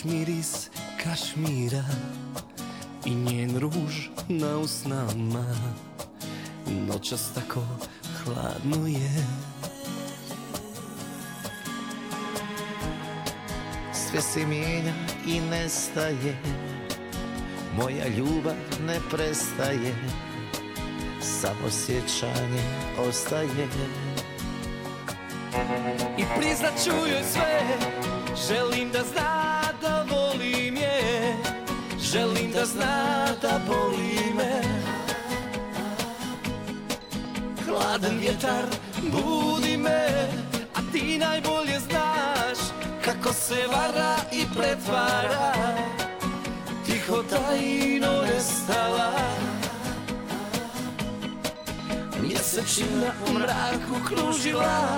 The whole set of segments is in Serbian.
Baš miris kašmira i njen ruž na usnama. Noćas tako hladno je. Sve se mijenja i nestaje, moja ljubav ne prestaje, samo sjećanje ostaje. I priznat ću joj sve, želim da zna da volim je, želim da zna da boli me. Hladan vjetar budi me, a ti najbolje znaš kako se vara i pretvara, tiho tajno nestala. Mjesečina u mraku kružila.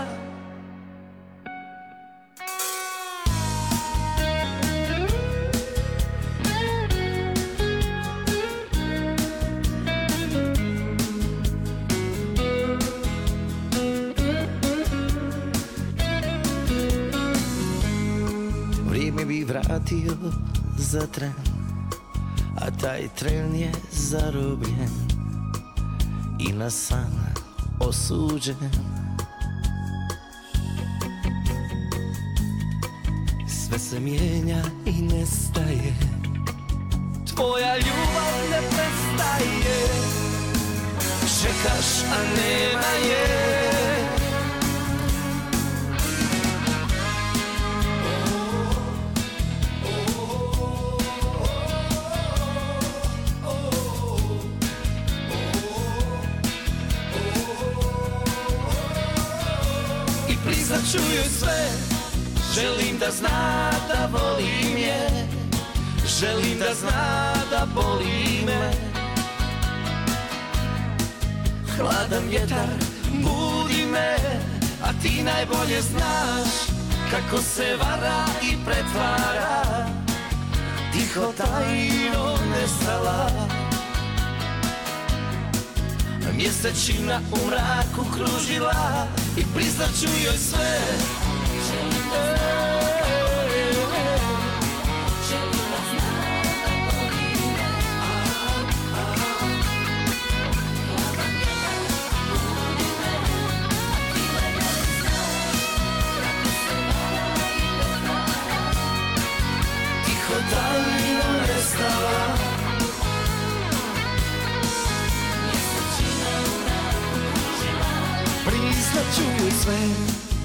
Vrijeme bi vratio za tren, a taj tren je zarobljen i na san osuđen. Sve se mijenja i nestaje, tvoja ljubav ne prestaje. Čekaš, a nema je. Priznat ću joj sve, želim da zna da volim je, želim da zna da boli me. Hladan vjetar budi me, a ti najbolje znaš kako se vara i pretvara, tiho tajno nestala. Mjesečina u mraku kružila i priznat ću joj sve. Želim da zna da volim me. Hladan vjetar budi me, a ti najbolje znaš kako se vara i pretvara, tiho tajno nestala. Priznat ću joj sve.